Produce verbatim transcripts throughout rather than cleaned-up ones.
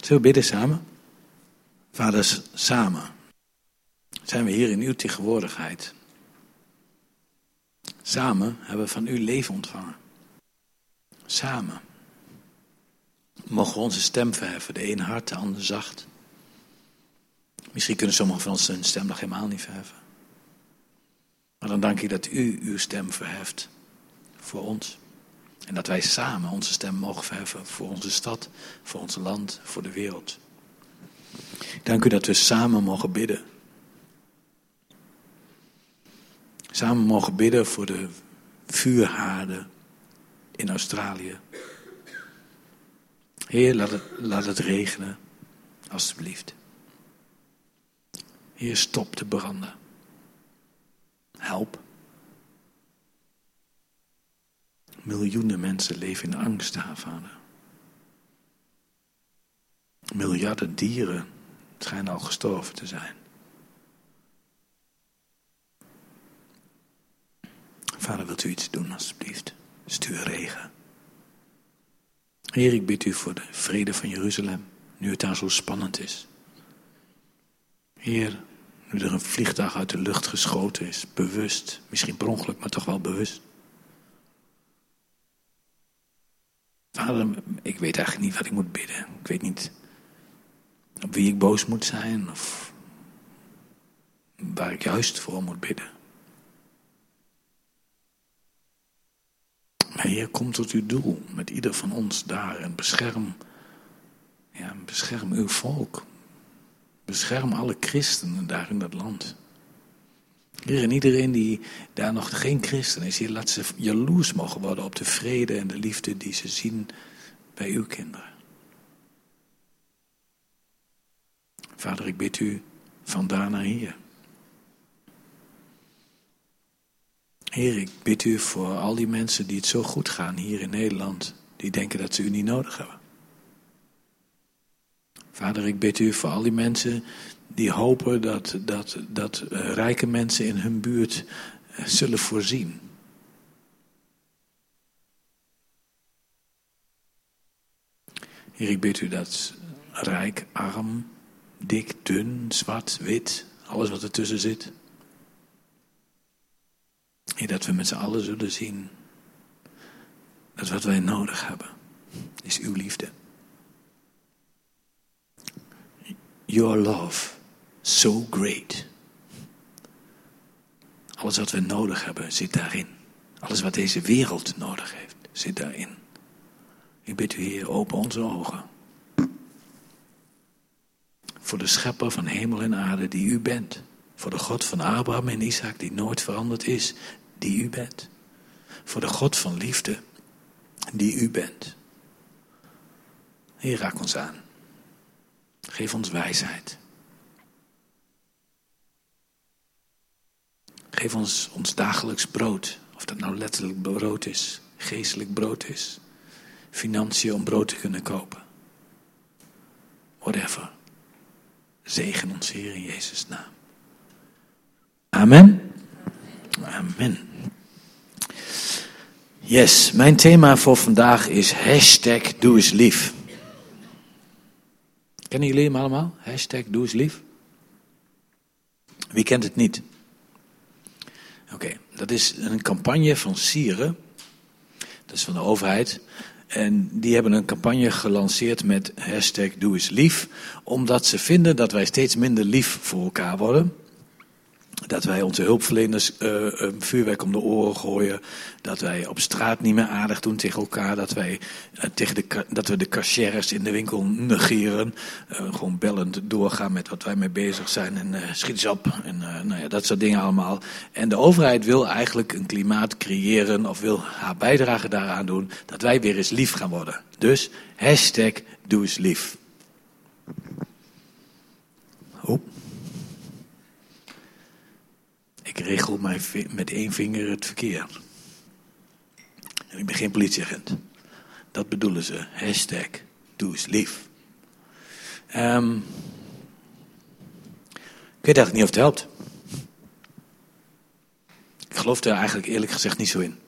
Zullen we bidden samen? Vaders, samen zijn we hier in uw tegenwoordigheid. Samen hebben we van u leven ontvangen. Samen mogen we onze stem verheffen. De een hard, de ander zacht. Misschien kunnen sommigen van ons hun stem nog helemaal niet verheffen. Maar dan dank ik dat u uw stem verheft voor ons. En dat wij samen onze stem mogen verheffen voor onze stad, voor ons land, voor de wereld. Dank u dat we samen mogen bidden. Samen mogen bidden voor de vuurhaarden in Australië. Heer, laat het, laat het regenen, alstublieft. Heer, stop de branden. Help. Miljoenen mensen leven in angst, Vader. Miljarden dieren schijnen al gestorven te zijn. Vader, wilt u iets doen, alstublieft? Stuur regen. Heer, ik bid u voor de vrede van Jeruzalem, nu het daar zo spannend is. Heer, nu er een vliegtuig uit de lucht geschoten is, bewust, misschien per ongeluk, maar toch wel bewust. Vader, ik weet eigenlijk niet wat ik moet bidden. Ik weet niet op wie ik boos moet zijn of waar ik juist voor moet bidden. Maar Heer, kom tot uw doel met ieder van ons daar en bescherm, ja, bescherm uw volk. Bescherm alle christenen daar in dat land. Heer, en iedereen die daar nog geen christen is, Heer, laat ze jaloers mogen worden op de vrede en de liefde die ze zien bij uw kinderen. Vader, ik bid u vandaar naar hier. Heer, ik bid u voor al die mensen die het zo goed gaan hier in Nederland, die denken dat ze u niet nodig hebben. Vader, ik bid u voor al die mensen die hopen dat, dat, dat uh, rijke mensen in hun buurt uh, zullen voorzien. Heer, ik bid u dat rijk, arm, dik, dun, zwart, wit, alles wat ertussen zit. Heer, dat we met z'n allen zullen zien dat wat wij nodig hebben is uw liefde. Your love, so great. Alles wat we nodig hebben zit daarin. Alles wat deze wereld nodig heeft zit daarin. Ik bid u, Heer, open onze ogen. Voor de schepper van hemel en aarde die u bent. Voor de God van Abraham en Isaac die nooit veranderd is, die u bent. Voor de God van liefde die u bent. Heer, raak ons aan. Geef ons wijsheid. Geef ons ons dagelijks brood. Of dat nou letterlijk brood is, geestelijk brood is. Financiën om brood te kunnen kopen. Whatever. Zegen ons, Heer, in Jezus' naam. Amen. Amen. Yes, mijn thema voor vandaag is hashtag doe eens lief. Kennen jullie hem allemaal? Hashtag doe eens lief. Wie kent het niet? Oké, okay, dat is een campagne van Sieren. Dat is van de overheid. En die hebben een campagne gelanceerd met hashtag doe eens lief. Omdat ze vinden dat wij steeds minder lief voor elkaar worden. Dat wij onze hulpverleners uh, vuurwerk om de oren gooien. Dat wij op straat niet meer aardig doen tegen elkaar. Dat, wij, uh, tegen de, dat we de cashiers in de winkel negeren. Uh, gewoon bellend doorgaan met wat wij mee bezig zijn. En uh, schiet eens op. En uh, nou ja, dat soort dingen allemaal. En de overheid wil eigenlijk een klimaat creëren. Of wil haar bijdrage daaraan doen. Dat wij weer eens lief gaan worden. Dus hashtag doe eens lief. Oh. Ik regel mijn vi- met één vinger het verkeer. En ik ben geen politieagent. Dat bedoelen ze. Hashtag doe eens lief. Um, ik weet eigenlijk niet of het helpt. Ik geloof er eigenlijk eerlijk gezegd niet zo in.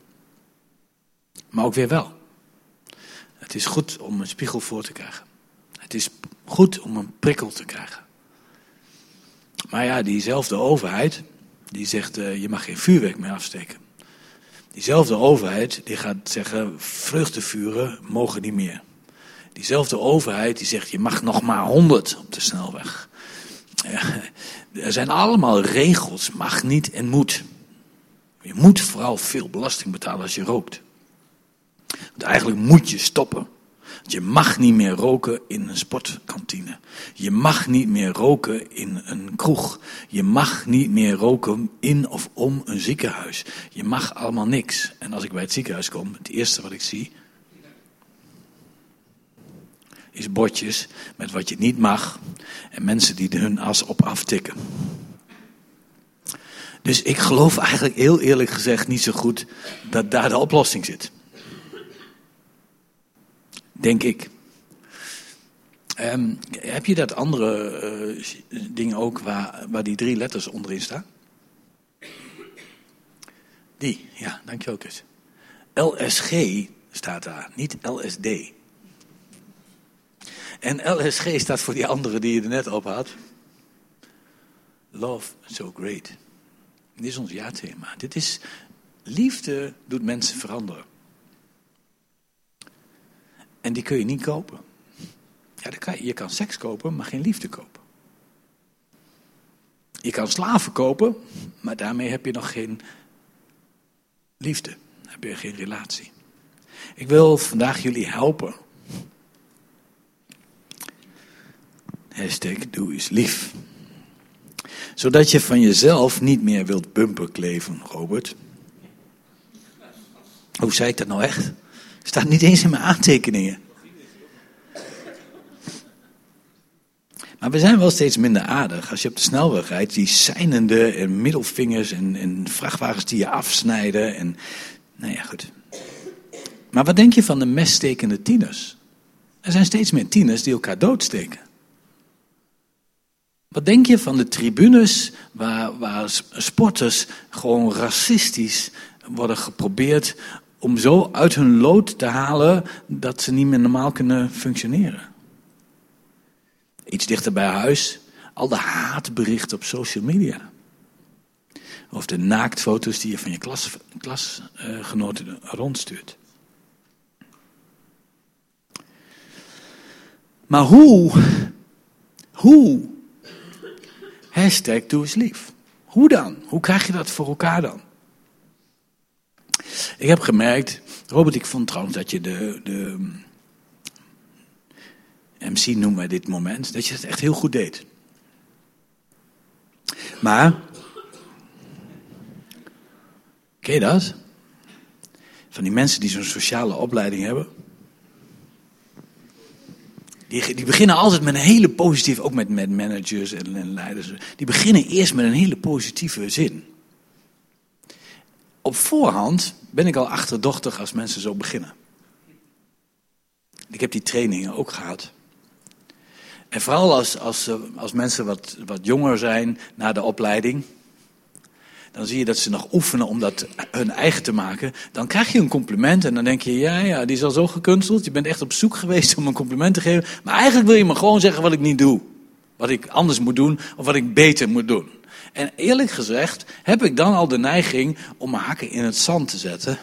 Maar ook weer wel. Het is goed om een spiegel voor te krijgen. Het is Goed om een prikkel te krijgen. Maar ja, diezelfde overheid, die zegt, uh, je mag geen vuurwerk meer afsteken. Diezelfde overheid, die gaat zeggen, vreugdevuren mogen niet meer. Diezelfde overheid, die zegt, je mag nog maar honderd op de snelweg. Ja, er zijn allemaal regels, mag niet en moet. Je moet vooral veel belasting betalen als je rookt. Want eigenlijk moet je stoppen. Want je mag niet meer roken in een sportkantine. Je mag niet meer roken in een kroeg. Je mag niet meer roken in of om een ziekenhuis. Je mag allemaal niks. En als ik bij het ziekenhuis kom, het eerste wat ik zie is bordjes met wat je niet mag. En mensen die hun as op aftikken. Dus ik geloof eigenlijk heel eerlijk gezegd niet zo goed dat daar de oplossing zit. Denk ik. Um, heb je dat andere uh, ding ook waar, waar die drie letters onderin staan? Die, ja, dankjewel Chris. L S G staat daar, niet L S D. En L S G staat voor die andere die je er net op had. Love so great. Dit is ons jaarthema. Dit is, liefde doet mensen veranderen. En die kun je niet kopen. Ja, dan kan je, je kan seks kopen, maar geen liefde kopen. Je kan slaven kopen, maar daarmee heb je nog geen liefde. Dan heb je geen relatie. Ik wil vandaag jullie helpen. Hashtag doe eens lief. Zodat je van jezelf niet meer wilt bumperkleven, Robert. Hoe zei ik dat nou echt? Staat niet eens in mijn aantekeningen. Maar we zijn wel steeds minder aardig. Als je op de snelweg rijdt, die seinende en middelvingers en, en vrachtwagens die je afsnijden. En, nou ja, goed. Maar wat denk je van de messtekende tieners? Er zijn steeds meer tieners die elkaar doodsteken. Wat denk je van de tribunes waar, waar sporters gewoon racistisch worden geprobeerd om zo uit hun lood te halen dat ze niet meer normaal kunnen functioneren? Iets dichter bij huis, al de haatberichten op social media. Of de naaktfoto's die je van je klasgenoten klas, uh, rondstuurt. Maar hoe, hoe, hashtag doe eens lief. Hoe dan? Hoe krijg je dat voor elkaar dan? Ik heb gemerkt, Robert, ik vond trouwens dat je de, de M C noemen wij dit moment, dat je het echt heel goed deed. Maar, ken je dat? Van die mensen die zo'n sociale opleiding hebben. Die, die beginnen altijd met een hele positieve, ook met, met managers en, en leiders. Die beginnen eerst met een hele positieve zin. Op voorhand ben ik al achterdochtig als mensen zo beginnen. Ik heb die trainingen ook gehad. En vooral als, als, als mensen wat, wat jonger zijn na de opleiding, dan zie je dat ze nog oefenen om dat hun eigen te maken. Dan krijg je een compliment en dan denk je, ja, ja, die is al zo gekunsteld. Je bent echt op zoek geweest om een compliment te geven. Maar eigenlijk wil je me gewoon zeggen wat ik niet doe. Wat ik anders moet doen of wat ik beter moet doen. En eerlijk gezegd heb ik dan al de neiging om mijn hakken in het zand te zetten.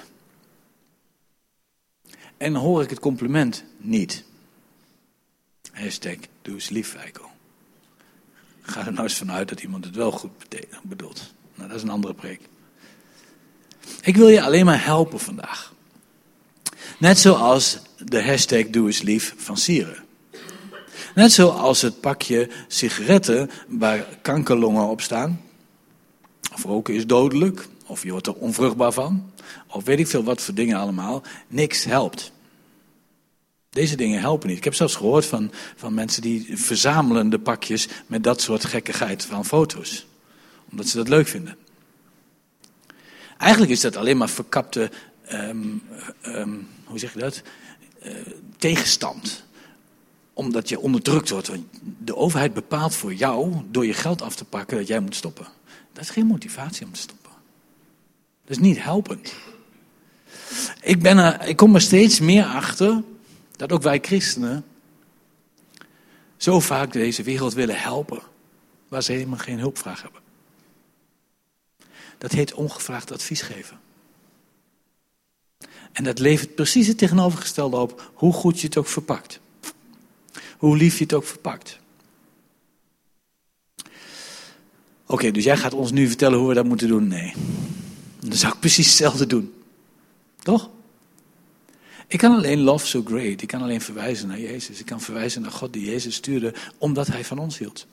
En dan hoor ik het compliment niet. Hashtag doe eens lief, Feiko. Ga er nou eens vanuit dat iemand het wel goed bedoelt. Nou, dat is een andere preek. Ik wil je alleen maar helpen vandaag. Net zoals de hashtag doe eens lief van Sieren. Net zoals het pakje sigaretten waar kankerlongen op staan. Of roken is dodelijk. Of je wordt er onvruchtbaar van. Of weet ik veel wat voor dingen allemaal. Niks helpt. Deze dingen helpen niet. Ik heb zelfs gehoord van, van mensen die verzamelen de pakjes met dat soort gekkigheid van foto's. Omdat ze dat leuk vinden. Eigenlijk is dat alleen maar verkapte, um, um, hoe zeg je dat, uh, tegenstand. Omdat je onderdrukt wordt. De overheid bepaalt voor jou, door je geld af te pakken, dat jij moet stoppen. Dat is geen motivatie om te stoppen. Dat is niet helpend. Ik, ben er, ik kom er steeds meer achter dat ook wij christenen zo vaak deze wereld willen helpen, waar ze helemaal geen hulpvraag hebben. Dat heet ongevraagd advies geven. En dat levert precies het tegenovergestelde op, hoe goed je het ook verpakt. Hoe lief je het ook verpakt. Oké, okay, dus jij gaat ons nu vertellen hoe we dat moeten doen? Nee. Dan zou ik precies hetzelfde doen. Toch? Ik kan alleen love so great. Ik kan alleen verwijzen naar Jezus. Ik kan verwijzen naar God die Jezus stuurde, omdat hij van ons hield.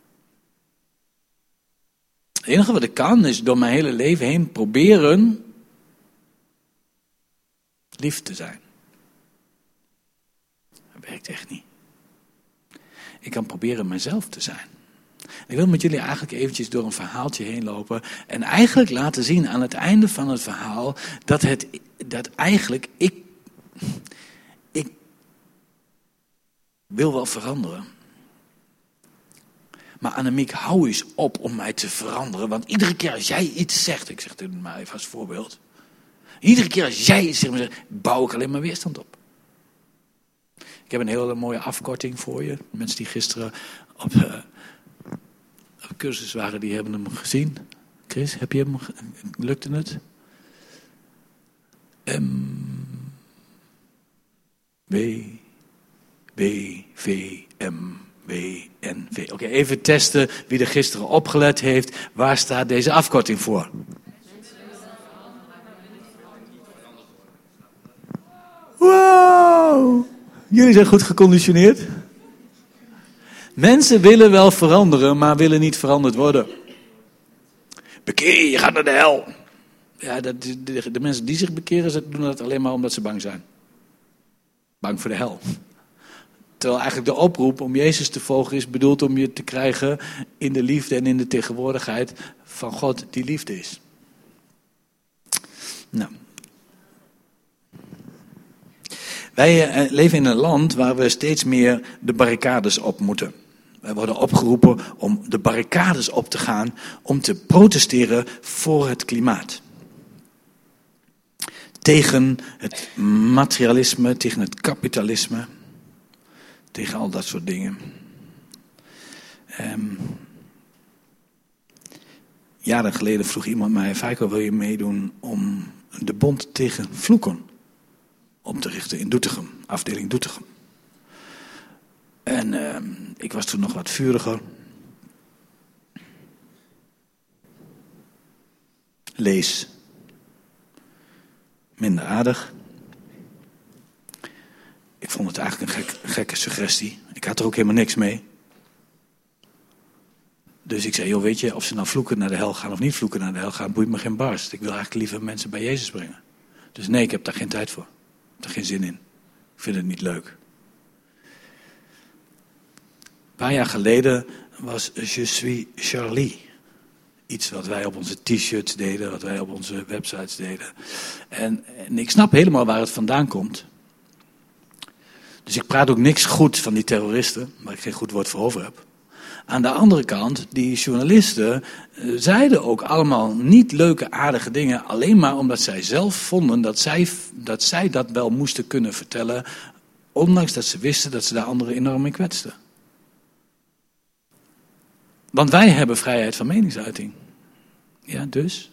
Het enige wat ik kan, is door mijn hele leven heen proberen lief te zijn. Dat werkt echt niet. Ik kan proberen mezelf te zijn. Ik wil met jullie eigenlijk eventjes door een verhaaltje heen lopen. En eigenlijk laten zien aan het einde van het verhaal. Dat, het, dat eigenlijk ik. Ik wil wel veranderen. Maar Annemiek, hou eens op om mij te veranderen. Want iedere keer als jij iets zegt. Ik zeg dit maar even als voorbeeld. Iedere keer als jij iets zegt, bouw ik alleen maar weerstand op. Ik heb een hele mooie afkorting voor je. Mensen die gisteren op, uh, op cursus waren, die hebben hem gezien. Chris, heb je hem? Lukte het? M W B V M W N V. Oké, okay, even testen wie er gisteren opgelet heeft. Waar staat deze afkorting voor? Wow! Jullie zijn goed geconditioneerd. Mensen willen wel veranderen, maar willen niet veranderd worden. Bekeer je, je gaat naar de hel. Ja, dat, de, de mensen die zich bekeren, ze doen dat alleen maar omdat ze bang zijn. Bang voor de hel. Terwijl eigenlijk de oproep om Jezus te volgen is bedoeld om je te krijgen in de liefde en in de tegenwoordigheid van God die liefde is. Nou. Wij leven in een land waar we steeds meer de barricades op moeten. Wij worden opgeroepen om de barricades op te gaan om te protesteren voor het klimaat. Tegen het materialisme, tegen het kapitalisme, tegen al dat soort dingen. Um, jaren geleden vroeg iemand mij, Feiko, wil je meedoen om de bond tegen vloeken op te richten in Doetinchem, afdeling Doetinchem. En uh, ik was toen nog wat vuriger. Lees. Minder aardig. Ik vond het eigenlijk een gek, gekke suggestie. Ik had er ook helemaal niks mee. Dus ik zei, joh, weet je, of ze nou vloeken naar de hel gaan of niet vloeken naar de hel gaan, boeit me geen barst. Ik wil eigenlijk liever mensen bij Jezus brengen. Dus nee, ik heb daar geen tijd voor. Ik heb er geen zin in. Ik vind het niet leuk. Een paar jaar geleden was Je suis Charlie. Iets wat wij op onze t-shirts deden, wat wij op onze websites deden. En, en ik snap helemaal waar het vandaan komt. Dus ik praat ook niks goed van die terroristen, waar ik geen goed woord voor over heb. Aan de andere kant, die journalisten uh, zeiden ook allemaal niet leuke, aardige dingen, alleen maar omdat zij zelf vonden dat zij, dat zij dat wel moesten kunnen vertellen, ondanks dat ze wisten dat ze daar anderen enorm mee kwetsten. Want wij hebben vrijheid van meningsuiting. Ja, dus?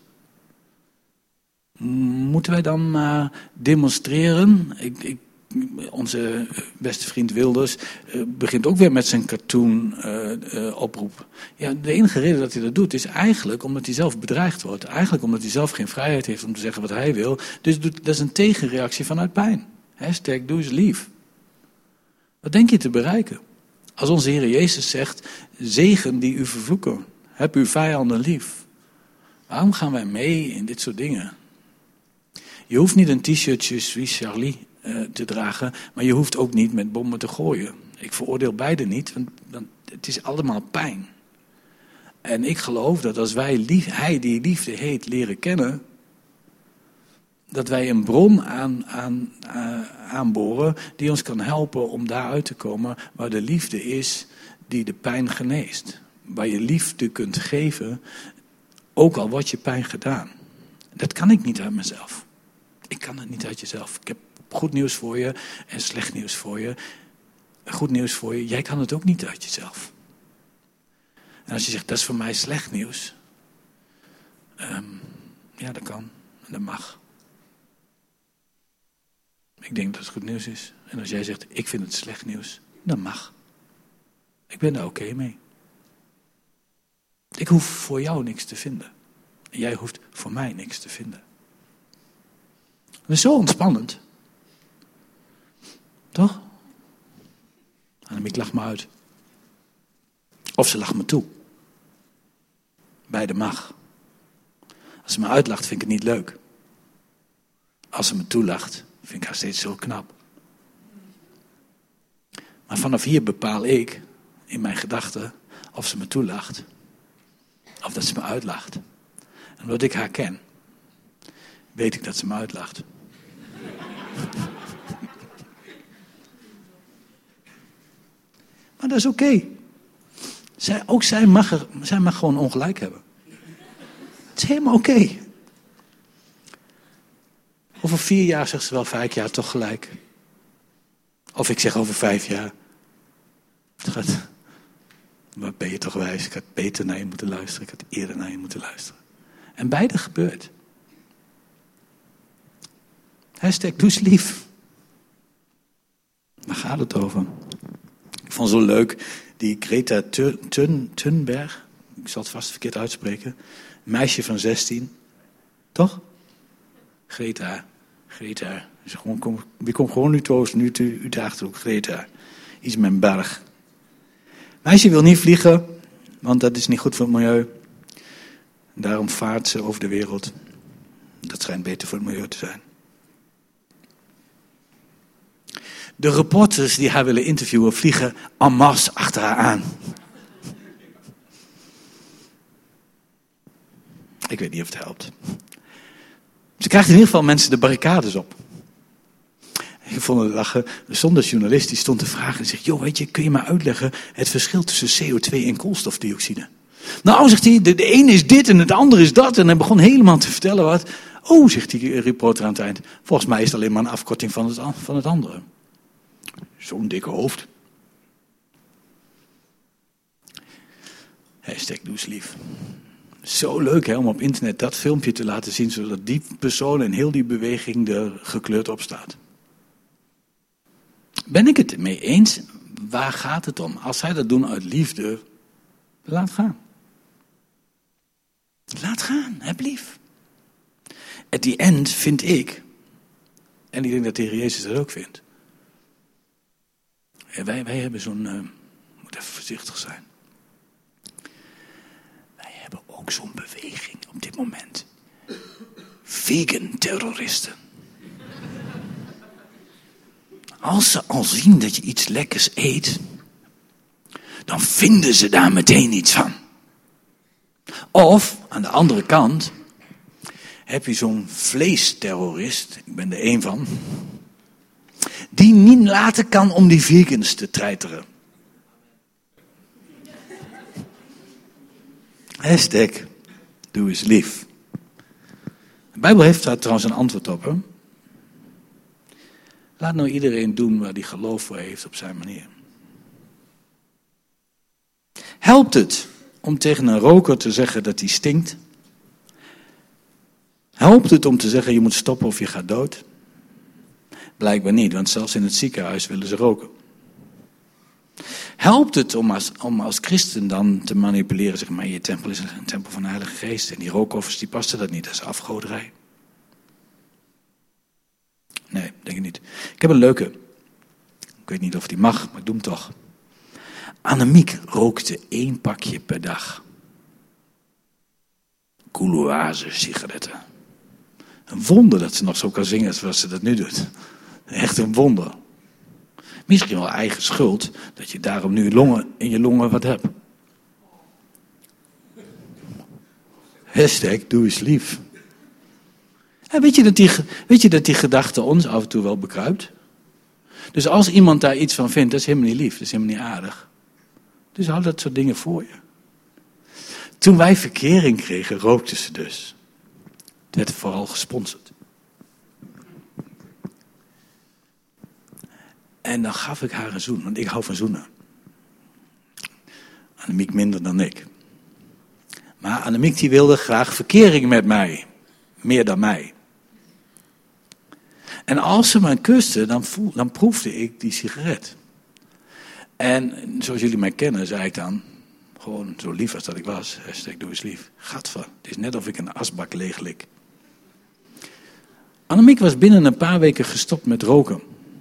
Moeten wij dan maar demonstreren? Ik, ik, onze beste vriend Wilders uh, begint ook weer met zijn cartoon uh, uh, oproep. Ja, de enige reden dat hij dat doet is eigenlijk omdat hij zelf bedreigd wordt. Eigenlijk omdat hij zelf geen vrijheid heeft om te zeggen wat hij wil. Dus dat is een tegenreactie vanuit pijn. Hashtag doe eens lief. Wat denk je te bereiken? Als onze Heer Jezus zegt, zegen die u vervloeken. Heb uw vijanden lief. Waarom gaan wij mee in dit soort dingen? Je hoeft niet een t-shirt Je suis Charlie uh, te dragen, maar je hoeft ook niet met bommen te gooien. Ik veroordeel beide niet, want, want het is allemaal pijn. En ik geloof dat als wij lief, hij die liefde heet leren kennen, dat wij een bron aan, aan, uh, aanboren die ons kan helpen om daaruit te komen waar de liefde is die de pijn geneest. Waar je liefde kunt geven, ook al wordt je pijn gedaan. Dat kan ik niet uit mezelf. Ik kan het niet uit jezelf. Ik heb goed nieuws voor je en slecht nieuws voor je. goed nieuws voor je. Jij kan het ook niet uit jezelf. En als je zegt, dat is voor mij slecht nieuws. Um, ja, dat kan. En dat mag. Ik denk dat het goed nieuws is. En als jij zegt, ik vind het slecht nieuws. Dat mag. Ik ben daar oké okay mee. Ik hoef voor jou niks te vinden. En jij hoeft voor mij niks te vinden. Dat is zo ontspannend. Toch? Annemiek lacht me uit. Of ze lacht me toe. Beide mag. Als ze me uitlacht, vind ik het niet leuk. Als ze me toelacht, vind ik haar steeds zo knap. Maar vanaf hier bepaal ik in mijn gedachten of ze me toelacht. Of dat ze me uitlacht. En omdat ik haar ken, weet ik dat ze me uitlacht. Maar dat is oké. Okay. Zij, ook zij mag, er, zij mag gewoon ongelijk hebben. Het is helemaal oké. Okay. Over vier jaar zegt ze wel vijf jaar toch gelijk. Of ik zeg over vijf jaar. Het gaat, maar ben je toch wijs? Ik had beter naar je moeten luisteren. Ik had eerder naar je moeten luisteren. En beide gebeurt. Hashtag doe eens lief. Waar gaat het over? Ik vond het zo leuk. Die Greta Thunberg. Ik zal het vast verkeerd uitspreken. Een meisje van zestien. Toch? Greta. Greta. Ze gewoon, kom, wie komt gewoon nu toos, nu te, u daagt ook Greta. Iets met een berg. Meisje wil niet vliegen, want dat is niet goed voor het milieu. Daarom vaart ze over de wereld. Dat schijnt beter voor het milieu te zijn. De reporters die haar willen interviewen vliegen en masse achter haar aan. Ik weet niet of het helpt. Ze krijgt in ieder geval mensen de barricades op. Ik vond het lachen. Zonder journalist die stond te vragen en zegt: joh, weet je, kun je maar uitleggen het verschil tussen C O twee en koolstofdioxide? Nou, zegt hij, de, de ene is dit en het andere is dat. En hij begon helemaal te vertellen wat. Oh, zegt die reporter aan het eind. Volgens mij is het alleen maar een afkorting van het, van het andere. Zo'n dikke hoofd. Hashtag doe eens lief. Zo leuk hè, om op internet dat filmpje te laten zien, zodat die persoon en heel die beweging er gekleurd op staat. Ben ik het mee eens? Waar gaat het om? Als zij dat doen uit liefde, laat gaan. Laat gaan, heb lief. At the end vind ik, en ik denk dat de Heer Jezus dat ook vindt. Ja, wij, wij hebben zo'n, uh, moet even voorzichtig zijn. Wij hebben ook zo'n beweging op dit moment. Vegan terroristen. Als ze al zien dat je iets lekkers eet, dan vinden ze daar meteen iets van. Of, aan de andere kant, heb je zo'n vleesterrorist, ik ben er één van, die niet laten kan om die vegans te treiteren. Hashtag, doe eens lief. De Bijbel heeft daar trouwens een antwoord op, hè? Laat nou iedereen doen waar hij geloof voor heeft op zijn manier. Helpt het om tegen een roker te zeggen dat hij stinkt? Helpt het om te zeggen je moet stoppen of je gaat dood? Blijkbaar niet, want zelfs in het ziekenhuis willen ze roken. Helpt het om als, om als christen dan te manipuleren, zeg maar, je tempel is een tempel van de Heilige Geest en die rookoffers die pasten dat niet, dat is afgoderij. Nee, denk ik niet. Ik heb een leuke. Ik weet niet of die mag, maar ik doe hem toch. Annemiek rookte één pakje per dag. Couloise sigaretten. Een wonder dat ze nog zo kan zingen zoals ze dat nu doet. Echt een wonder. Misschien wel eigen schuld dat je daarom nu longen, in je longen wat hebt. Hashtag doe eens lief. En weet je, dat die, weet je dat die gedachte ons af en toe wel bekruipt? Dus als iemand daar iets van vindt, dat is helemaal niet lief, dat is helemaal niet aardig. Dus hou dat soort dingen voor je. Toen wij verkering kregen, rookten ze dus. Het werd vooral gesponsord. En dan gaf ik haar een zoen, want ik hou van zoenen. Annemiek minder dan ik. Maar Annemiek die wilde graag verkering met mij. Meer dan mij. En als ze me kuste, dan, voel, dan proefde ik die sigaret. En zoals jullie mij kennen, zei ik dan, gewoon zo lief als dat ik was, hashtag doe eens lief. Gadver, het is net of ik een asbak leeglik. Annemiek was binnen een paar weken gestopt met roken.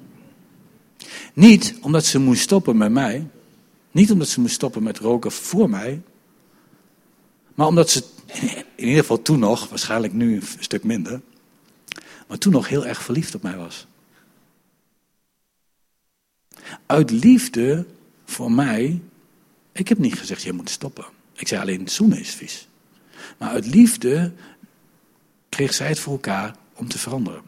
Niet omdat ze moest stoppen met mij, niet omdat ze moest stoppen met roken voor mij, maar omdat ze, in ieder geval toen nog, waarschijnlijk nu een stuk minder, maar toen nog heel erg verliefd op mij was. Uit liefde voor mij, ik heb niet gezegd, je moet stoppen. Ik zei alleen, zoenen is vies. Maar uit liefde kreeg zij het voor elkaar om te veranderen.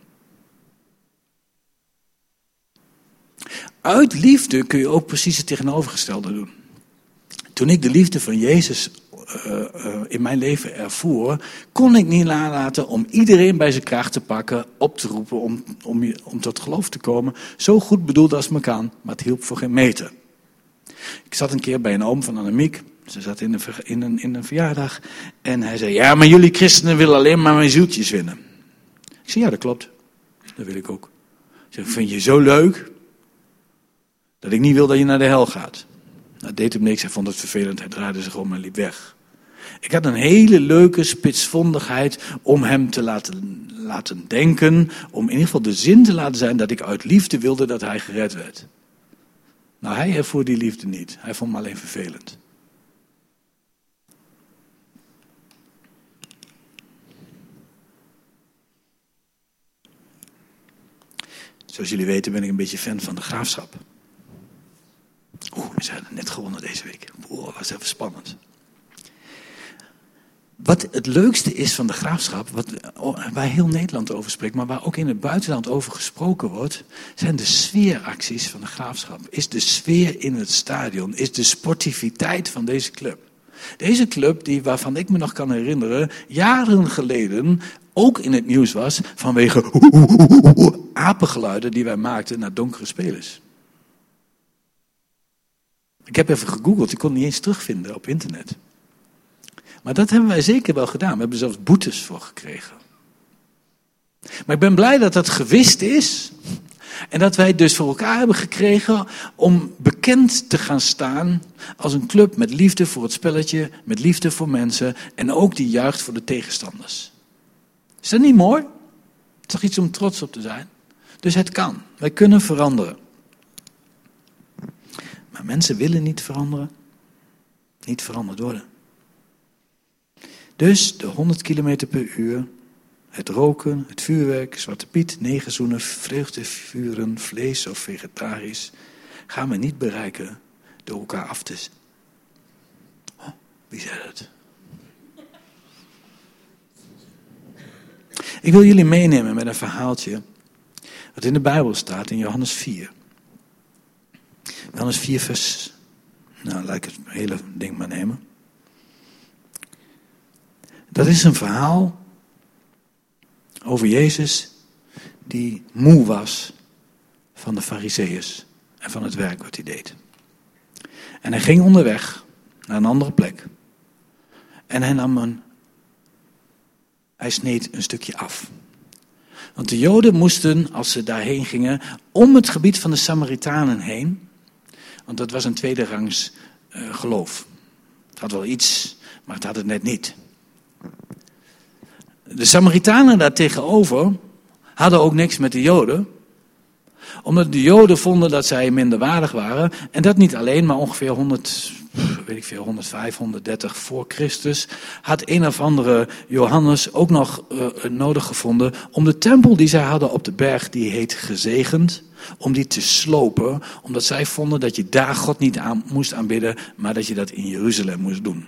Uit liefde kun je ook precies het tegenovergestelde doen. Toen ik de liefde van Jezus uh, uh, in mijn leven ervoer, kon ik niet nalaten om iedereen bij zijn kraag te pakken, op te roepen om, om, om tot geloof te komen. Zo goed bedoeld als me kan, maar het hielp voor geen meter. Ik zat een keer bij een oom van Annemiek. Ze zat in een, in, een, in een verjaardag. En hij zei, ja, maar jullie christenen willen alleen maar mijn zieltjes winnen. Ik zei, ja, dat klopt. Dat wil ik ook. Ik zei, vind je zo leuk dat ik niet wil dat je naar de hel gaat. Dat deed hem niks, hij vond het vervelend, hij draaide zich om en liep weg. Ik had een hele leuke spitsvondigheid om hem te laten, laten denken, om in ieder geval de zin te laten zijn dat ik uit liefde wilde dat hij gered werd. Nou, hij ervoer die liefde niet, hij vond me alleen vervelend. Zoals jullie weten ben ik een beetje fan van de Graafschap. Oeh, ze hadden net gewonnen deze week. Oeh, was even spannend. Wat het leukste is van de Graafschap, wat, waar heel Nederland over spreekt, maar waar ook in het buitenland over gesproken wordt, zijn de sfeeracties van de Graafschap. Is de sfeer in het stadion, is de sportiviteit van deze club. Deze club, die, waarvan ik me nog kan herinneren, jaren geleden ook in het nieuws was vanwege apengeluiden die wij maakten naar donkere spelers. Ik heb even gegoogeld, ik kon het niet eens terugvinden op internet. Maar dat hebben wij zeker wel gedaan. We hebben er zelfs boetes voor gekregen. Maar ik ben blij dat dat gewist is. En dat wij het dus voor elkaar hebben gekregen om bekend te gaan staan als een club met liefde voor het spelletje, met liefde voor mensen en ook die juicht voor de tegenstanders. Is dat niet mooi? Het is toch iets om trots op te zijn? Dus het kan. Wij kunnen veranderen. Maar mensen willen niet veranderen. Niet veranderd worden. Dus de honderd kilometer per uur, het roken, het vuurwerk, Zwarte Piet, negerzoenen, vreugdevuren, vlees of vegetarisch, gaan we niet bereiken door elkaar af te... Oh, wie zei dat? Ik wil jullie meenemen met een verhaaltje wat in de Bijbel staat in Johannes vier. Johannes vier vers... Nou, laat ik het hele ding maar nemen. Dat is een verhaal over Jezus die moe was van de Farizeeërs en van het werk wat hij deed. En hij ging onderweg naar een andere plek. En hij nam een... Hij sneed een stukje af. Want de Joden moesten, als ze daarheen gingen, om het gebied van de Samaritanen heen. Want dat was een tweederangs uh, geloof. Het had wel iets, maar het had het net niet. De Samaritanen daartegenover hadden ook niks met de Joden. Omdat de Joden vonden dat zij minderwaardig waren. En dat niet alleen, maar ongeveer honderd, weet ik veel, honderdvijf, honderddertig voor Christus had een of andere Johannes ook nog uh, nodig gevonden om de tempel die zij hadden op de berg, die heet gezegend, om die te slopen. Omdat zij vonden dat je daar God niet aan moest aanbidden, maar dat je dat in Jeruzalem moest doen.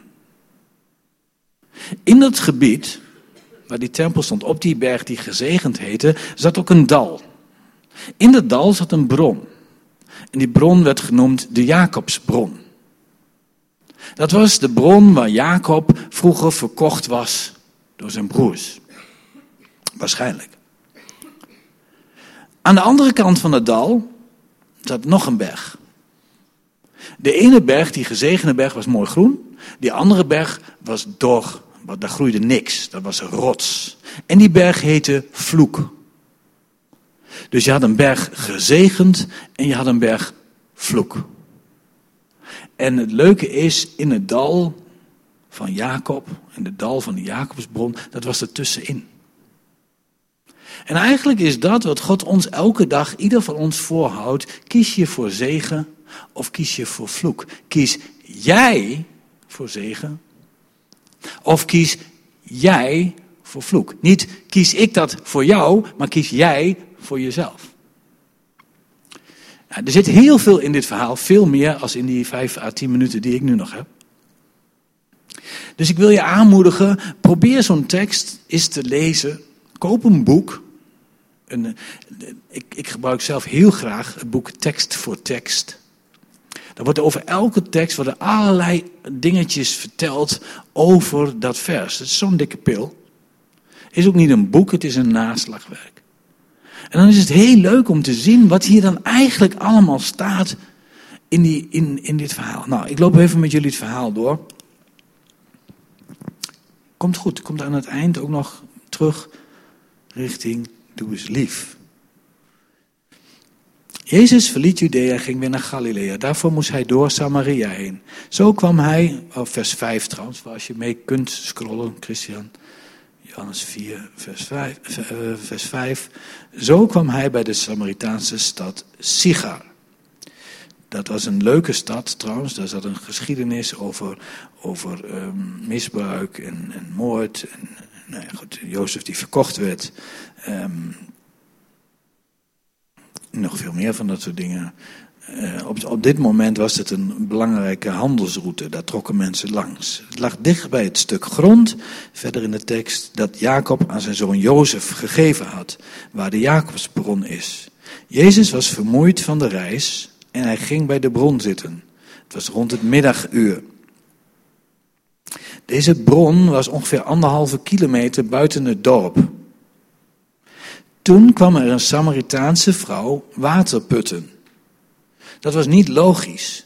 In dat gebied, waar die tempel stond, op die berg die gezegend heette, zat ook een dal. In dat dal zat een bron. En die bron werd genoemd de Jacobsbron. Dat was de bron waar Jacob vroeger verkocht was door zijn broers. Waarschijnlijk. Aan de andere kant van het dal, zat nog een berg. De ene berg, die gezegende berg, was mooi groen. Die andere berg was dor, daar groeide niks. Dat was een rots. En die berg heette Vloek. Dus je had een berg gezegend en je had een berg vloek. En het leuke is, in het dal van Jacob, in het dal van de Jacobsbron, dat was er tussenin. En eigenlijk is dat wat God ons elke dag, ieder van ons voorhoudt. Kies je voor zegen of kies je voor vloek? Kies jij voor zegen of kies jij voor vloek? Niet kies ik dat voor jou, maar kies jij voor jezelf. Nou, er zit heel veel in dit verhaal, veel meer als in die vijf à tien minuten die ik nu nog heb. Dus ik wil je aanmoedigen, probeer zo'n tekst eens te lezen. Koop een boek. Een, ik, ik gebruik zelf heel graag het boek Tekst voor Tekst. Daar wordt over elke tekst worden allerlei dingetjes verteld over dat vers. Het is zo'n dikke pil. Het is ook niet een boek, het is een naslagwerk. En dan is het heel leuk om te zien wat hier dan eigenlijk allemaal staat in, die, in, in dit verhaal. Nou, ik loop even met jullie het verhaal door. Komt goed, komt aan het eind ook nog terug richting doe eens lief. Jezus verliet Judea en ging weer naar Galilea. Daarvoor moest hij door Samaria heen. Zo kwam hij, oh, vers vijf trouwens, als je mee kunt scrollen, Christian. Johannes vier, vers vijf, vers vijf. Zo kwam hij bij de Samaritaanse stad Sichar. Dat was een leuke stad trouwens. Daar zat een geschiedenis over, over um, misbruik en, en moord. En, nou ja, goed, Jozef die verkocht werd. Um, nog veel meer van dat soort dingen. Uh, op, op dit moment was het een belangrijke handelsroute. Daar trokken mensen langs. Het lag dicht bij het stuk grond, verder in de tekst, dat Jacob aan zijn zoon Jozef gegeven had. Waar de Jacobsbron is. Jezus was vermoeid van de reis en hij ging bij de bron zitten. Het was rond het middaguur. Deze bron was ongeveer anderhalve kilometer buiten het dorp. Toen kwam er een Samaritaanse vrouw water putten. Dat was niet logisch.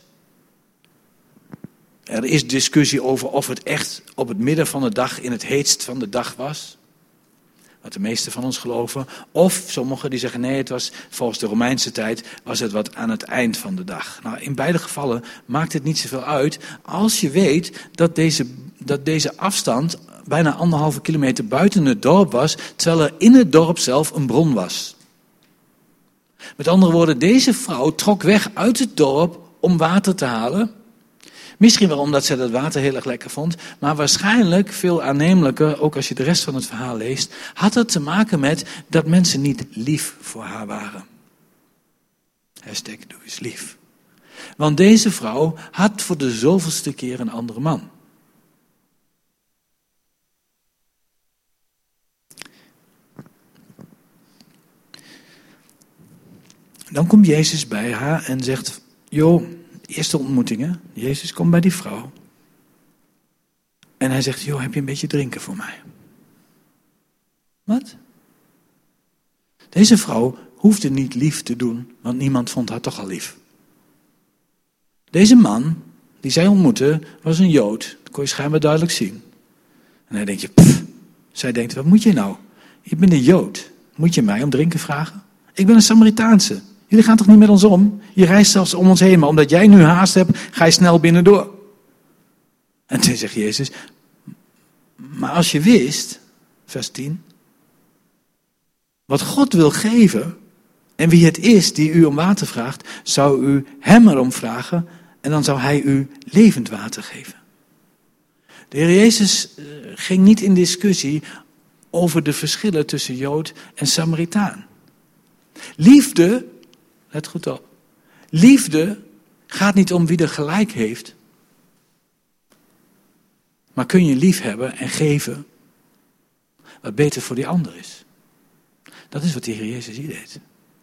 Er is discussie over of het echt op het midden van de dag in het heetst van de dag was. Wat de meesten van ons geloven. Of sommigen die zeggen nee, het was volgens de Romeinse tijd was het wat aan het eind van de dag. Nou, in beide gevallen maakt het niet zoveel uit als je weet dat deze, dat deze afstand bijna anderhalve kilometer buiten het dorp was, terwijl er in het dorp zelf een bron was. Met andere woorden, deze vrouw trok weg uit het dorp om water te halen. Misschien wel omdat ze dat water heel erg lekker vond, maar waarschijnlijk veel aannemelijker, ook als je de rest van het verhaal leest, had het te maken met dat mensen niet lief voor haar waren. Hashtag doe eens lief. Want deze vrouw had voor de zoveelste keer een andere man. Dan komt Jezus bij haar en zegt, joh, eerste ontmoetingen. Jezus komt bij die vrouw. En hij zegt, joh, heb je een beetje drinken voor mij? Wat? Deze vrouw hoefde niet lief te doen, want niemand vond haar toch al lief. Deze man, die zij ontmoette, was een Jood. Dat kon je schijnbaar duidelijk zien. En hij denkt, pff. Zij denkt, wat moet je nou? Ik ben een Jood. Moet je mij om drinken vragen? Ik ben een Samaritaanse. Jullie gaan toch niet met ons om? Je reist zelfs om ons heen, maar omdat jij nu haast hebt, ga je snel binnendoor. En toen zegt Jezus, maar als je wist, vers tien, wat God wil geven en wie het is die u om water vraagt, zou u hem erom vragen en dan zou hij u levend water geven. De Heer Jezus ging niet in discussie over de verschillen tussen Jood en Samaritaan. Liefde, let goed op, liefde gaat niet om wie er gelijk heeft. Maar kun je lief hebben en geven wat beter voor die ander is. Dat is wat de Heer Jezus hier deed.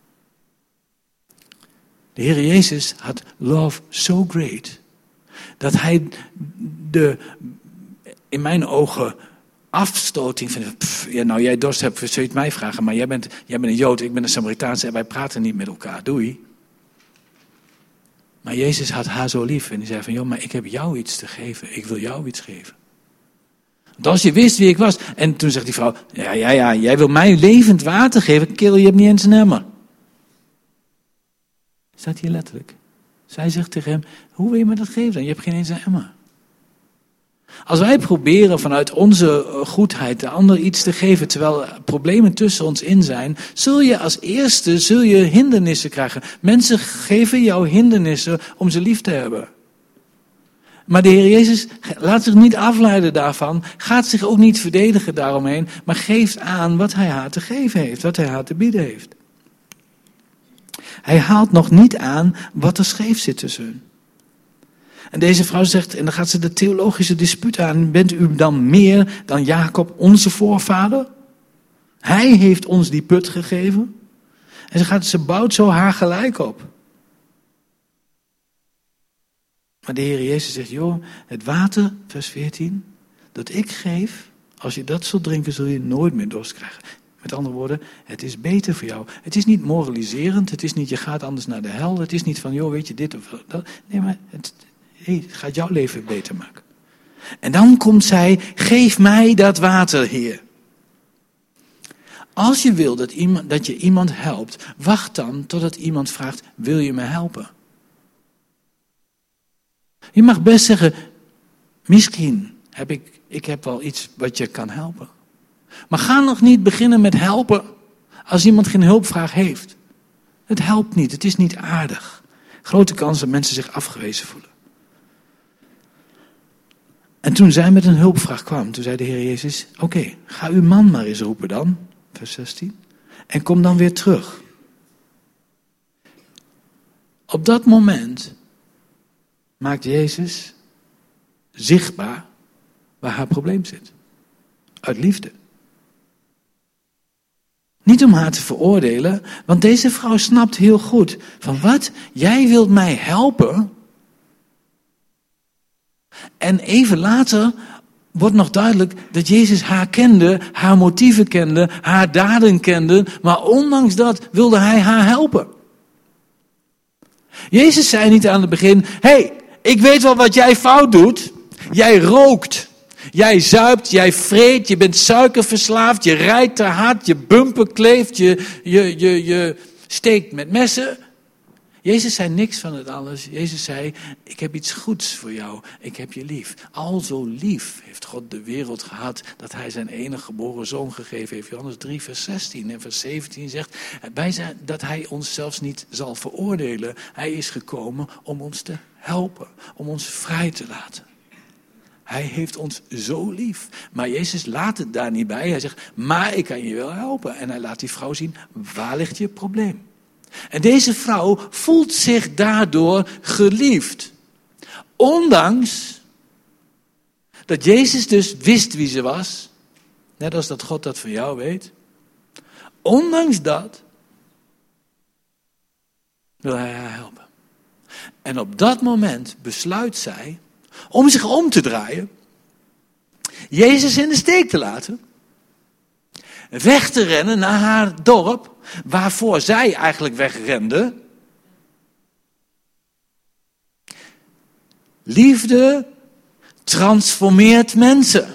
De Heer Jezus had love so great, dat hij de, in mijn ogen, afstoting van, pff, ja, nou jij dorst hebt, zul je het mij vragen, maar jij bent, jij bent een Jood, ik ben een Samaritaanse en wij praten niet met elkaar, doei. Maar Jezus had haar zo lief en die zei van, joh, maar ik heb jou iets te geven. Ik wil jou iets geven. Want als je wist wie ik was. En toen zegt die vrouw, ja, ja, ja, jij wil mij levend water geven. Kerel, je hebt niet eens een emmer. Staat hier letterlijk. Zij zegt tegen hem, hoe wil je me dat geven dan? Je hebt geen eens een emmer. Als wij proberen vanuit onze goedheid de ander iets te geven, terwijl problemen tussen ons in zijn, zul je als eerste zul je hindernissen krijgen. Mensen geven jou hindernissen om ze lief te hebben. Maar de Heer Jezus laat zich niet afleiden daarvan, gaat zich ook niet verdedigen daaromheen, maar geeft aan wat hij haar te geven heeft, wat hij haar te bieden heeft. Hij haalt nog niet aan wat er scheef zit tussen hun. En deze vrouw zegt, en dan gaat ze de theologische dispuut aan, bent u dan meer dan Jacob, onze voorvader? Hij heeft ons die put gegeven. En ze, gaat, ze bouwt zo haar gelijk op. Maar de Heer Jezus zegt, joh, het water, vers veertien, dat ik geef, als je dat zult drinken, zul je nooit meer dorst krijgen. Met andere woorden, het is beter voor jou. Het is niet moraliserend, het is niet je gaat anders naar de hel, het is niet van, joh, weet je dit of dat. Nee, maar het, hey, het gaat jouw leven beter maken. En dan komt zij, geef mij dat water, Heer. Als je wil dat, iemand, dat je iemand helpt, wacht dan totdat iemand vraagt, wil je me helpen? Je mag best zeggen, misschien heb ik, ik heb wel iets wat je kan helpen. Maar ga nog niet beginnen met helpen als iemand geen hulpvraag heeft. Het helpt niet, het is niet aardig. Grote kans dat mensen zich afgewezen voelen. En toen zij met een hulpvraag kwam, toen zei de Heer Jezus, oké, okay, ga uw man maar eens roepen dan, vers zestien, en kom dan weer terug. Op dat moment maakt Jezus zichtbaar waar haar probleem zit. Uit liefde. Niet om haar te veroordelen, want deze vrouw snapt heel goed van wat, jij wilt mij helpen. En even later wordt nog duidelijk dat Jezus haar kende, haar motieven kende, haar daden kende, maar ondanks dat wilde hij haar helpen. Jezus zei niet aan het begin, hé, hey, ik weet wel wat jij fout doet. Jij rookt, jij zuipt, jij vreet, je bent suikerverslaafd, je rijdt te hard, je bumper kleeft, je, je, je, je steekt met messen. Jezus zei niks van het alles. Jezus zei, ik heb iets goeds voor jou. Ik heb je lief. Al zo lief heeft God de wereld gehad dat hij zijn enige geboren zoon gegeven heeft. Johannes drie vers zestien en vers zeventien zegt bij zijn, dat hij ons zelfs niet zal veroordelen. Hij is gekomen om ons te helpen, om ons vrij te laten. Hij heeft ons zo lief. Maar Jezus laat het daar niet bij. Hij zegt, maar ik kan je wel helpen. En hij laat die vrouw zien, waar ligt je probleem? En deze vrouw voelt zich daardoor geliefd. Ondanks dat Jezus dus wist wie ze was. Net als dat God dat van jou weet. Ondanks dat wil hij haar helpen. En op dat moment besluit zij om zich om te draaien. Jezus in de steek te laten. Weg te rennen naar haar dorp. Waarvoor zij eigenlijk wegrende. Liefde transformeert mensen.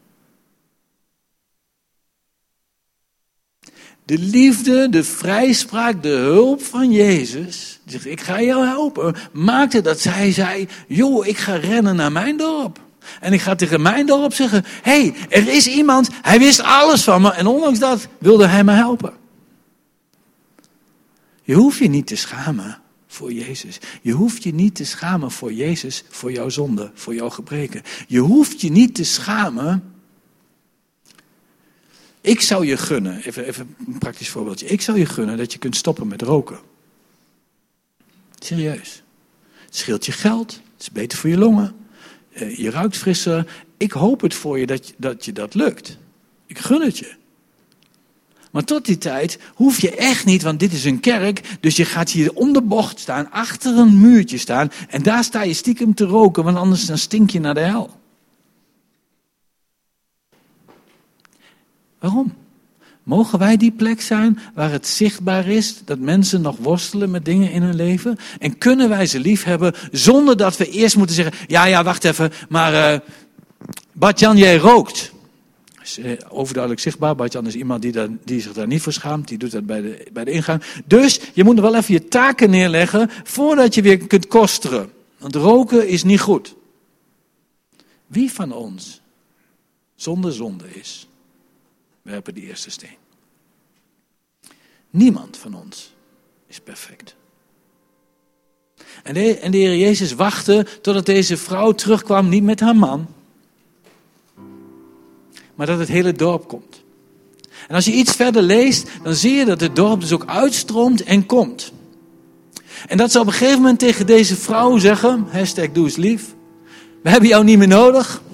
De liefde, de vrijspraak, de hulp van Jezus. Die zegt, ik ga jou helpen. Maakte dat zij zei, joh, ik ga rennen naar mijn dorp. En ik ga tegen mijn dorp zeggen, hé, hey, er is iemand, hij wist alles van me. En ondanks dat wilde hij me helpen. Je hoeft je niet te schamen voor Jezus. Je hoeft je niet te schamen voor Jezus, voor jouw zonde, voor jouw gebreken. Je hoeft je niet te schamen. Ik zou je gunnen, even, even een praktisch voorbeeldje. Ik zou je gunnen dat je kunt stoppen met roken. Serieus. Het scheelt je geld, het is beter voor je longen. Je ruikt frisser. Ik hoop het voor je dat, je dat je dat lukt. Ik gun het je. Maar tot die tijd hoef je echt niet, want dit is een kerk, dus je gaat hier om de bocht staan, achter een muurtje staan, en daar sta je stiekem te roken, want anders dan stink je naar de hel. Waarom? Mogen wij die plek zijn waar het zichtbaar is dat mensen nog worstelen met dingen in hun leven? En kunnen wij ze lief hebben zonder dat we eerst moeten zeggen, ja, ja, wacht even, maar uh, Bart-Jan, jij rookt. Dat is uh, overduidelijk zichtbaar. Bart-Jan is iemand die, daar, die zich daar niet voor schaamt. Die doet dat bij de, bij de ingang. Dus je moet er wel even je taken neerleggen voordat je weer kunt kosteren. Want roken is niet goed. Wie van ons zonder zonde is, werpen die eerste steen. Niemand van ons is perfect. En de, en de Heer Jezus wachtte totdat deze vrouw terugkwam, niet met haar man, maar dat het hele dorp komt. En als je iets verder leest, dan zie je dat het dorp dus ook uitstroomt en komt. En dat ze op een gegeven moment tegen deze vrouw zeggen, hashtag doe eens lief, we hebben jou niet meer nodig.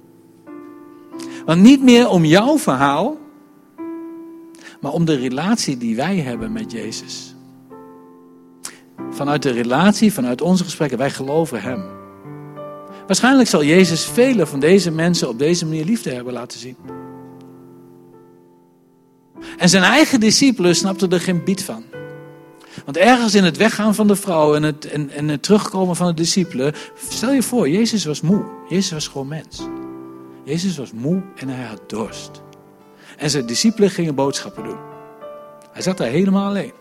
Want niet meer om jouw verhaal, maar om de relatie die wij hebben met Jezus. Vanuit de relatie, vanuit onze gesprekken, wij geloven hem. Waarschijnlijk zal Jezus vele van deze mensen op deze manier liefde hebben laten zien. En zijn eigen discipelen snapten er geen biet van. Want ergens in het weggaan van de vrouw en het, en, en het terugkomen van de discipelen, stel je voor, Jezus was moe. Jezus was gewoon mens. Jezus was moe en hij had dorst. En zijn discipelen gingen boodschappen doen. Hij zat daar helemaal alleen.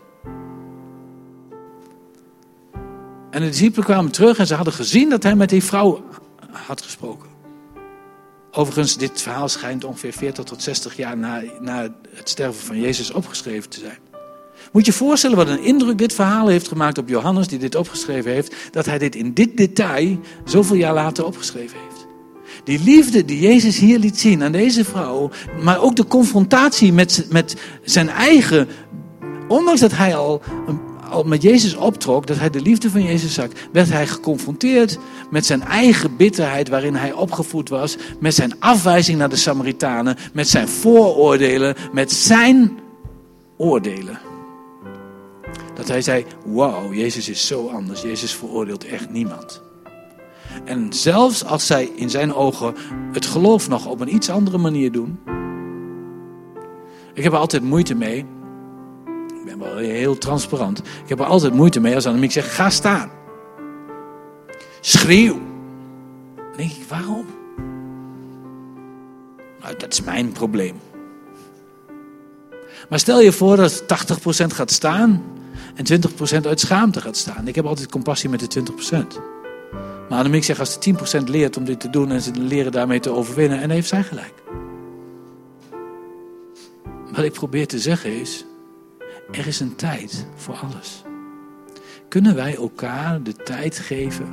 En de discipelen kwamen terug en ze hadden gezien dat hij met die vrouw had gesproken. Overigens, dit verhaal schijnt ongeveer veertig tot zestig jaar na, na het sterven van Jezus opgeschreven te zijn. Moet je je voorstellen wat een indruk dit verhaal heeft gemaakt op Johannes, die dit opgeschreven heeft, dat hij dit in dit detail zoveel jaar later opgeschreven heeft. Die liefde die Jezus hier liet zien aan deze vrouw, maar ook de confrontatie met, met zijn eigen, ondanks dat hij al, al met Jezus optrok, dat hij de liefde van Jezus zag, werd hij geconfronteerd met zijn eigen bitterheid waarin hij opgevoed was, met zijn afwijzing naar de Samaritanen, met zijn vooroordelen, met zijn oordelen. Dat hij zei, wauw, Jezus is zo anders, Jezus veroordeelt echt niemand. En zelfs als zij in zijn ogen het geloof nog op een iets andere manier doen. Ik heb er altijd moeite mee. Ik ben wel heel transparant. Ik heb er altijd moeite mee als Annemiek zegt, ga staan. Schreeuw. Dan denk ik, waarom? Nou, dat is mijn probleem. Maar stel je voor dat tachtig procent gaat staan en twintig procent uit schaamte gaat staan. Ik heb altijd compassie met de twintig procent. Maar Annemiek zegt, als de tien procent leert om dit te doen en ze leren daarmee te overwinnen, en dan heeft zij gelijk. Wat ik probeer te zeggen is, er is een tijd voor alles. Kunnen wij elkaar de tijd geven?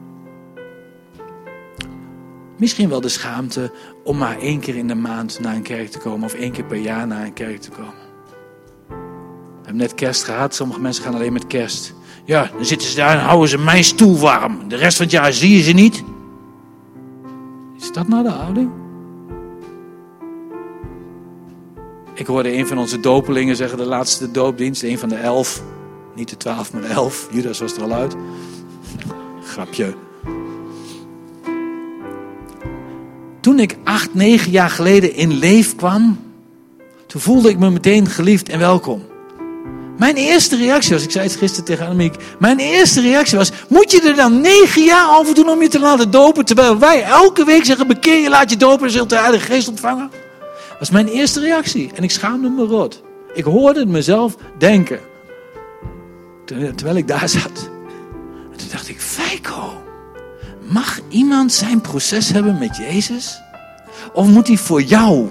Misschien wel de schaamte om maar één keer in de maand naar een kerk te komen of één keer per jaar naar een kerk te komen. We hebben net kerst gehad, sommige mensen gaan alleen met kerst. Ja, dan zitten ze daar en houden ze mijn stoel warm. De rest van het jaar zie je ze niet. Is dat nou de houding? Ik hoorde een van onze dopelingen zeggen, de laatste doopdienst, een van de elf. Niet de twaalf, maar de elf. Judas was er al uit. Grapje. Toen ik acht, negen jaar geleden in Leef kwam, toen voelde ik me meteen geliefd en welkom. Mijn eerste reactie was, ik zei het gisteren tegen Annemiek, mijn eerste reactie was, moet je er dan negen jaar over doen om je te laten dopen, terwijl wij elke week zeggen, bekeer je, laat je dopen en zult de Heilige Geest ontvangen? Dat was mijn eerste reactie en ik schaamde me rot. Ik hoorde het mezelf denken, terwijl ik daar zat. En toen dacht ik, Feiko, mag iemand zijn proces hebben met Jezus? Of moet hij voor jou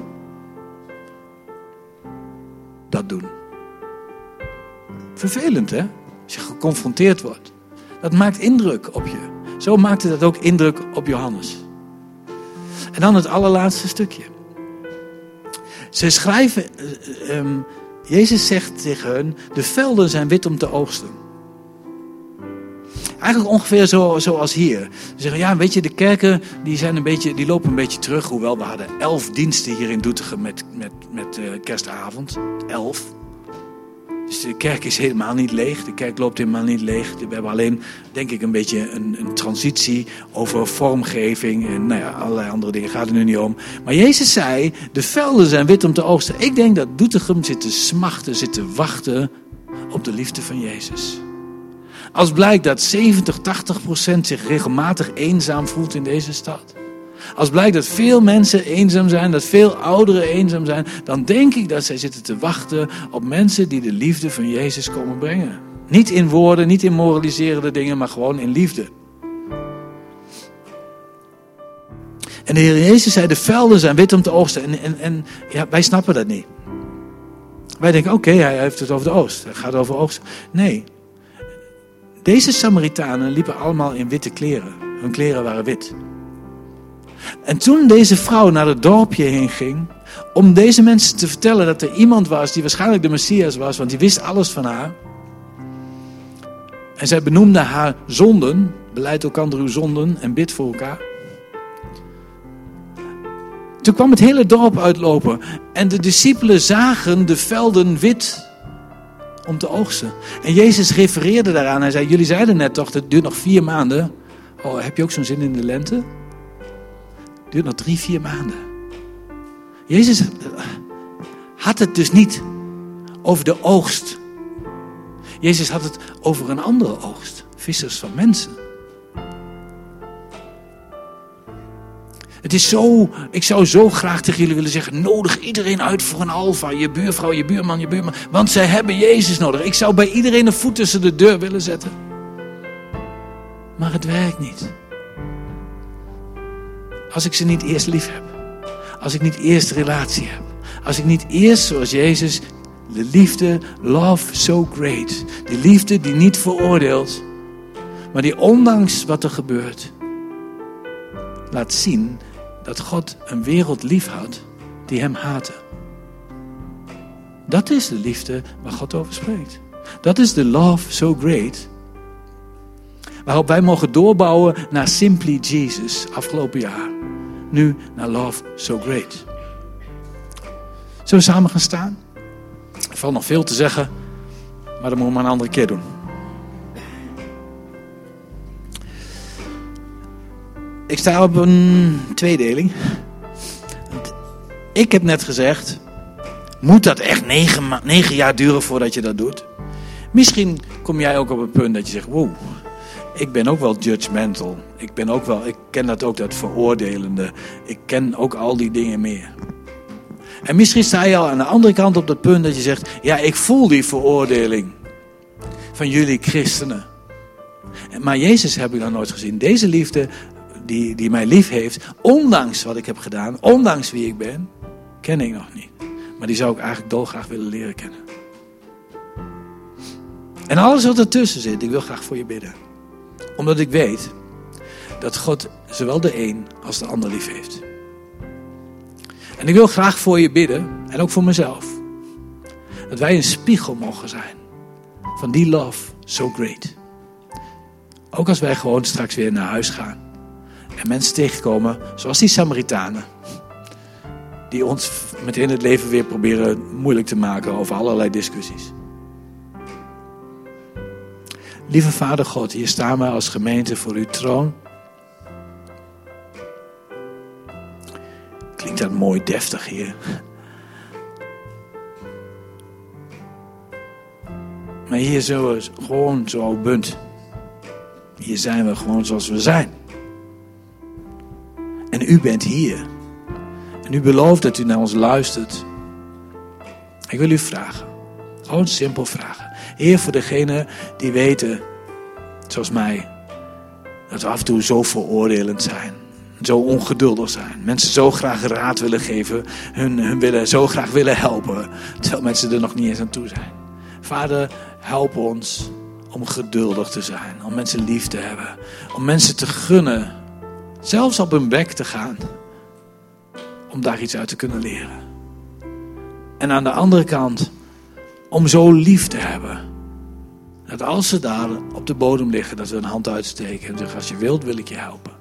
dat doen? Vervelend, hè? Als je geconfronteerd wordt. Dat maakt indruk op je. Zo maakte dat ook indruk op Johannes. En dan het allerlaatste stukje. Ze schrijven, uh, um, Jezus zegt tegen hun, de velden zijn wit om te oogsten. Eigenlijk ongeveer zo, zoals hier. Ze zeggen, ja, weet je, de kerken die zijn een beetje, die lopen een beetje terug. Hoewel we hadden elf diensten hier in Doetinchem met, met, met uh, kerstavond. Elf. Dus de kerk is helemaal niet leeg. De kerk loopt helemaal niet leeg. We hebben alleen, denk ik, een beetje een, een transitie over vormgeving. En nou ja, allerlei andere dingen gaat er nu niet om. Maar Jezus zei, de velden zijn wit om te oogsten. Ik denk dat Doetinchem zit te smachten, zit te wachten op de liefde van Jezus. Als blijkt dat zeventig, tachtig procent zich regelmatig eenzaam voelt in deze stad. Als blijkt dat veel mensen eenzaam zijn, dat veel ouderen eenzaam zijn, dan denk ik dat zij zitten te wachten op mensen die de liefde van Jezus komen brengen. Niet in woorden, niet in moraliserende dingen, maar gewoon in liefde. En de Heer Jezus zei, de velden zijn wit om te oogsten. En, en, en ja, wij snappen dat niet. Wij denken, oké, okay, hij heeft het over de oost. Hij gaat over oogst. Nee. Deze Samaritanen liepen allemaal in witte kleren. Hun kleren waren wit. En toen deze vrouw naar het dorpje heen ging, om deze mensen te vertellen dat er iemand was die waarschijnlijk de Messias was, want die wist alles van haar. En zij benoemde haar zonden, beleid elkander uw zonden en bid voor elkaar. Toen kwam het hele dorp uitlopen en de discipelen zagen de velden wit om te oogsten. En Jezus refereerde daaraan. Hij zei, jullie zeiden net toch, het duurt nog vier maanden. Oh, heb je ook zo'n zin in de lente? Het duurt nog drie, vier maanden. Jezus had het dus niet over de oogst. Jezus had het over een andere oogst. Vissers van mensen. Het is zo, ik zou zo graag tegen jullie willen zeggen, nodig iedereen uit voor een alfa. Je buurvrouw, je buurman, je buurman. Want zij hebben Jezus nodig. Ik zou bij iedereen een voet tussen de deur willen zetten. Maar het werkt niet. Als ik ze niet eerst lief heb. Als ik niet eerst relatie heb. Als ik niet eerst, zoals Jezus, de liefde, love so great. Die liefde die niet veroordeelt. Maar die ondanks wat er gebeurt, laat zien dat God een wereld liefhoudt die hem haatte. Dat is de liefde waar God over spreekt. Dat is de love so great. Waarop wij mogen doorbouwen naar Simply Jesus afgelopen jaar. Nu naar love so great. Zullen we samen gaan staan? Er valt nog veel te zeggen, maar dat moeten we maar een andere keer doen. Ik sta op een tweedeling. Ik heb net gezegd, moet dat echt negen, ma- negen jaar duren voordat je dat doet? Misschien kom jij ook op een punt dat je zegt, wow, ik ben ook wel judgmental. Ik ben ook wel, ik ken dat ook, dat veroordelende. Ik ken ook al die dingen meer. En misschien sta je al aan de andere kant op dat punt dat je zegt, ja, ik voel die veroordeling van jullie christenen. Maar Jezus heb ik nog nooit gezien. Deze liefde Die, die mij lief heeft, ondanks wat ik heb gedaan, ondanks wie ik ben, ken ik nog niet. Maar die zou ik eigenlijk dolgraag willen leren kennen. En alles wat ertussen zit, ik wil graag voor je bidden. Omdat ik weet dat God zowel de een als de ander lief heeft. En ik wil graag voor je bidden, en ook voor mezelf, dat wij een spiegel mogen zijn van die love so great. Ook als wij gewoon straks weer naar huis gaan. En mensen tegenkomen, zoals die Samaritanen. Die ons meteen het leven weer proberen moeilijk te maken over allerlei discussies. Lieve Vader God, hier staan we als gemeente voor uw troon. Klinkt dat mooi deftig hier. Maar hier zijn we gewoon zo bunt. Hier zijn we gewoon zoals we zijn. En u bent hier. En u belooft dat u naar ons luistert. Ik wil u vragen. Gewoon simpel vragen. Heer, voor degenen die weten, zoals mij, dat we af en toe zo veroordelend zijn. Zo ongeduldig zijn. Mensen zo graag raad willen geven. Hun, hun willen zo graag willen helpen. Terwijl mensen er nog niet eens aan toe zijn. Vader, help ons om geduldig te zijn. Om mensen lief te hebben. Om mensen te gunnen. Zelfs op hun bek te gaan. Om daar iets uit te kunnen leren. En aan de andere kant. Om zo lief te hebben. Dat als ze daar op de bodem liggen. Dat we een hand uitsteken. En zeggen, als je wilt wil ik je helpen.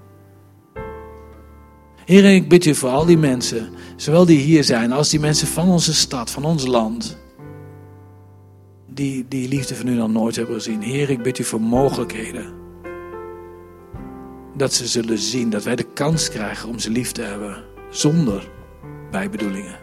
Heer, ik bid u voor al die mensen. Zowel die hier zijn als die mensen van onze stad. Van ons land. die die liefde van u nog nooit hebben gezien. Heer, ik bid u voor mogelijkheden. Dat ze zullen zien, dat wij de kans krijgen om ze lief te hebben. Zonder bijbedoelingen.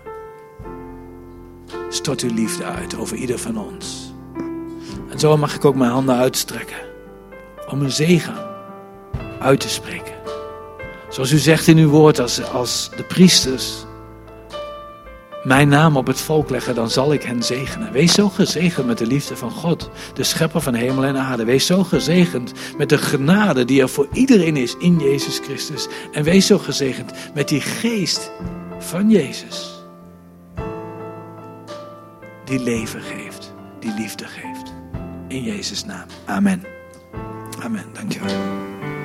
Stort uw liefde uit over ieder van ons. En zo mag ik ook mijn handen uitstrekken. Om een zegen uit te spreken. Zoals u zegt in uw woord, als, als de priesters mijn naam op het volk leggen, dan zal ik hen zegenen. Wees zo gezegend met de liefde van God, de schepper van hemel en aarde. Wees zo gezegend met de genade die er voor iedereen is in Jezus Christus. En wees zo gezegend met die geest van Jezus. Die leven geeft, die liefde geeft. In Jezus' naam. Amen. Amen. Dankjewel.